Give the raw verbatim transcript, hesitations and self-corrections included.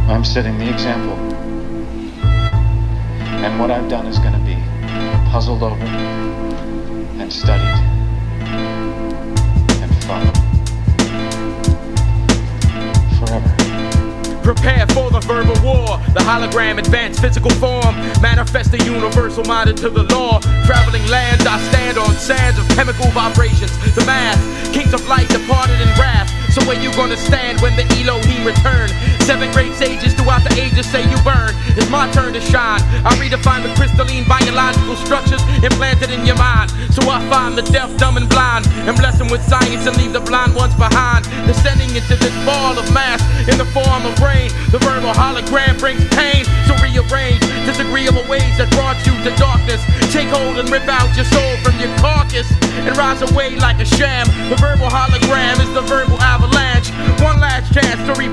I'm setting the example. And what I've done is going to be puzzled over and studied and followed forever. Prepare for the verbal war. The hologram advanced physical form. Manifest the universal minded to the law. Traveling lands, I stand on sands of chemical vibrations. The math, kings of light departed in wrath. So where you gonna stand when the Elohim return? Seven great sages throughout the ages say you burn. It's my turn to shine. I redefine the crystalline biological structures implanted in your mind. So I find the deaf, dumb, and blind, and bless them with science and leave the blind ones behind. Descending into this ball of mass in the form of rain. The verbal hologram brings pain. So rearrange disagreeable ways that brought you to darkness. Take hold and rip out your soul from your carcass and rise away like a sham. The verbal hologram is the verbal avalanche. One last chance to reap